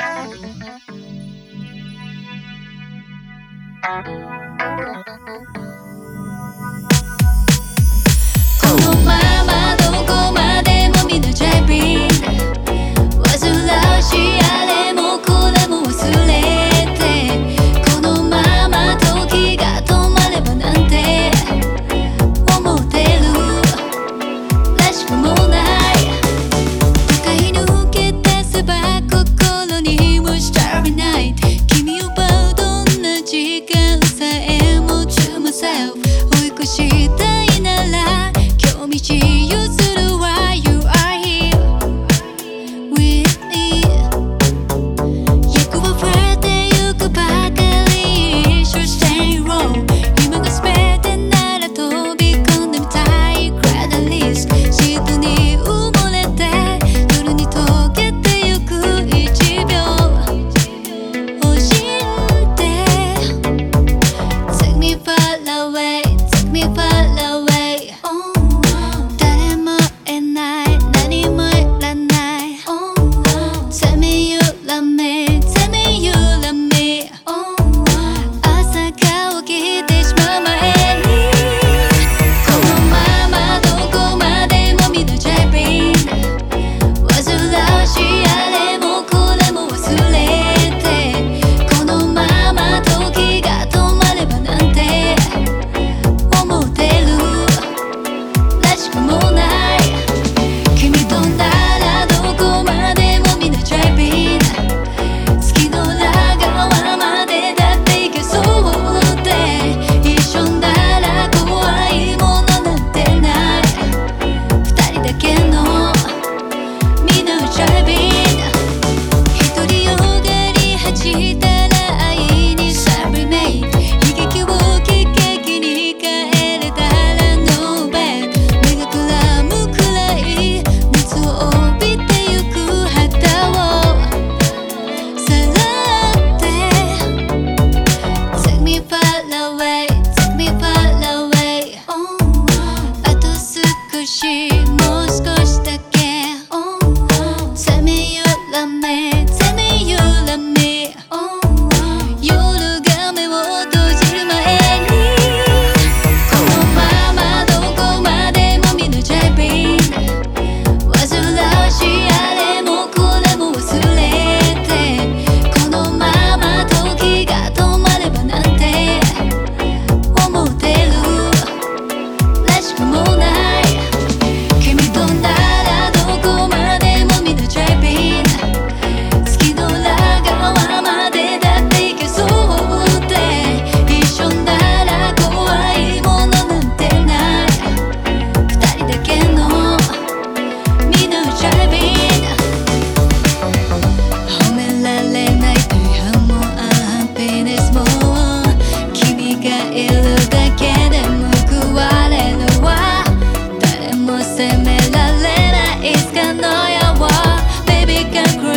このままどこまでもみんなジャイビン煩わしいあれもこれも忘れてこのまま時が止まればなんて思ってるらしくもない使い抜け出せば心にもしたりない君を奪うどんな時間さえも to myself 追い越したいなら今日道譲るわ You are here with me 役は増えてゆくばかり So stay wrong 今が全てなら飛び込んでみたい Cradleist シートに埋もれて夜に溶けてゆく1秒を信じて Take me far away Take me far away 誰もいない何もいらない Tell me you love me Tell me you love me 朝が起きてしまう前にこのままどこまでもみんなジャイビン煩わしいあれもこれも忘れてこのまま時が止まればなんて思ってるらしくもない君とならどこまでもみんなジャイビン月の裏側までだって行けそうで一緒なら怖いものなんてない二人だけのみんなジャイビン独りよがり恥じたら愛にサブリメイト悲劇をきっかけに帰れたら No bad 目がくらむくらい熱を帯びてゆく肌をさらって Take me far away Take me far away あと少しもう少しだけ Tell me you love me Tell me you love me 夜が目を閉じる前にこのままどこまでもみんなジャイビン煩わしいあれもこれも忘れてこのまま時が止まればなんて思ってるらしくもない君とならどこまでもみんなジャイビン月の裏側までだって行けそうで一緒なら怖いものなんてない二人だけのみんなジャイビン褒められない大半もハピネスも君がいるだけで報われるわ誰も責められないいつかの夜は Baby can't cry